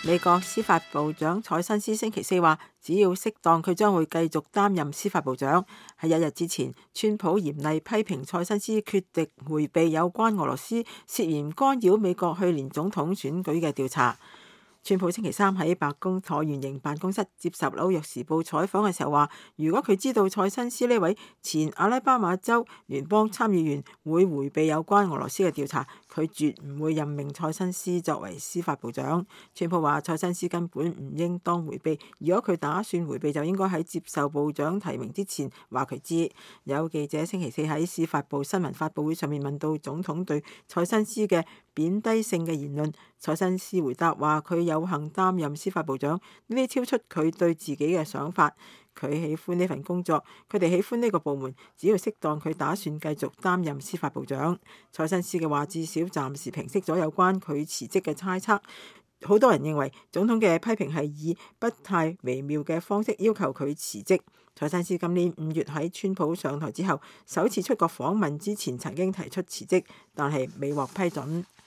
美國司法部長蔡新斯星期四話，只要適當，佢將會繼續擔任司法部長。喺一日之前，川普嚴厲批評蔡新斯決定迴避有關俄羅斯涉嫌干擾美國去年總統選舉嘅調查。川普星期三喺白宮橢圓形辦公室接受紐約時報採訪嘅時候話，如果佢知道蔡新斯呢位前阿拉巴馬州聯邦參議員會迴避有關俄羅斯嘅調查，佢絕唔會任命蔡新斯作為司法部長。川普話蔡新斯根本唔應當迴避，如果佢打算迴避，就應該喺接受部長提名之前話佢知。有記者星期四喺司法部新聞發佈會上面問到總統對蔡新斯嘅貶低性嘅言論，蔡新斯回答話佢有幸擔任司法部長，呢啲超出佢對自己嘅想法。佢喜歡呢份工作，佢哋喜歡呢個部門，只要適當，佢打算繼續擔任司法部長。蔡新斯嘅話至少暫時平息咗有關佢辭職嘅猜測。好多人認為總統嘅批評係以不太微妙嘅方式要求佢辭職。蔡新斯今年5月喺川普上台之後首次出國訪問之前曾經提出辭職，但係未獲批准。